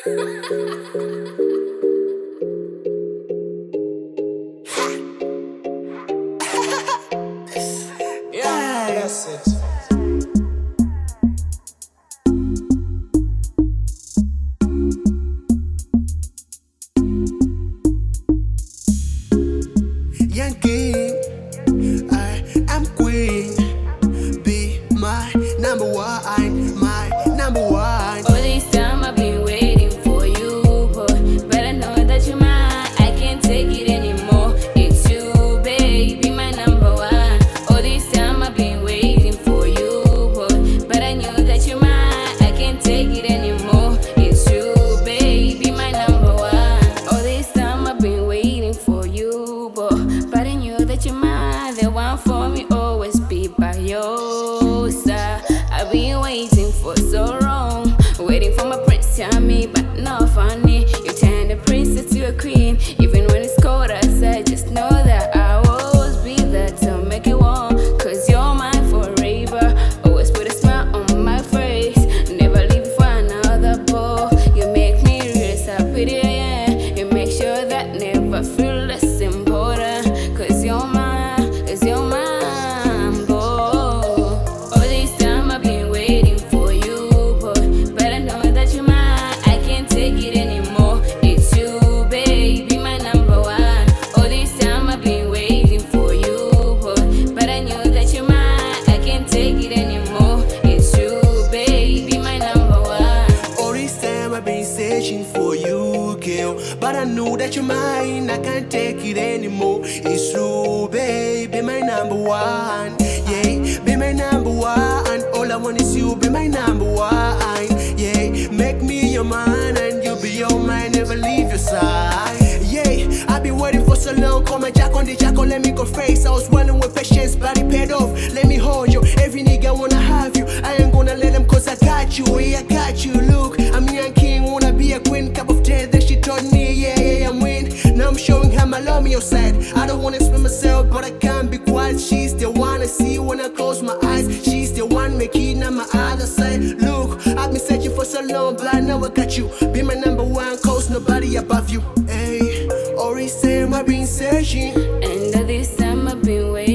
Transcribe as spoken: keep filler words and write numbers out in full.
Yeah, that's it. Young king, I am queen. Be my number one, my number one. All this time I've been waiting for you, boy. But I know that you're mine. I can't take it anymore. It's you, baby, my number one. All this time I've been waiting for you, boy. But I know that you're mine. I can't take it anymore. It's you, baby, my number one. All this time I've been waiting for you, boy. But I knew that you're mine. The one for me, always be by your side. I've been waiting for so long, waiting for my prince, tell me, but not funny. You turn the princess to a queen, even when it's cold outside. Just know that I will always be there to make it warm, cause you're mine forever. Always put a smile on my face, never leave for another boy. You make me realize how pretty I am. You make sure that never feel less important, cause you're mine, cause you're mine, boy. All this time I've been waiting for you, boy. But I know that you're mine. I can't take it anymore. It's you, baby, my number one. All this time I've been waiting for you, boy. But I know that you're mine. I can't take it anymore. It's you, baby, my number one. All this time I've been searching for you, girl. But I know that you're mine, I can't take it anymore. It's true, baby, my number one. Yeah, be my number one. All I want is you, be my number one. Yeah, make me your man and you be your mine, never leave your side. Yeah, I've been waiting for so long. Call my jack on the jack, let me go face. I was running with patience, but it paid off. Let me hold you. Every nigga wanna have you. I ain't gonna let them cause I got you. Yeah, I got you. Look, I'm young king, wanna be a queen. Cup of tea, then she told me, yeah, yeah, I'm win. Now I'm showing her my love on your side. I don't wanna explain myself, but I can't be quiet. She's the one I see when I close my eyes. She's the one making on my other side. Look, I've been searching for so long, but I know I got you. Be my number one, cause nobody above you. Hey, all this time I've been searching. And all this time I've been waiting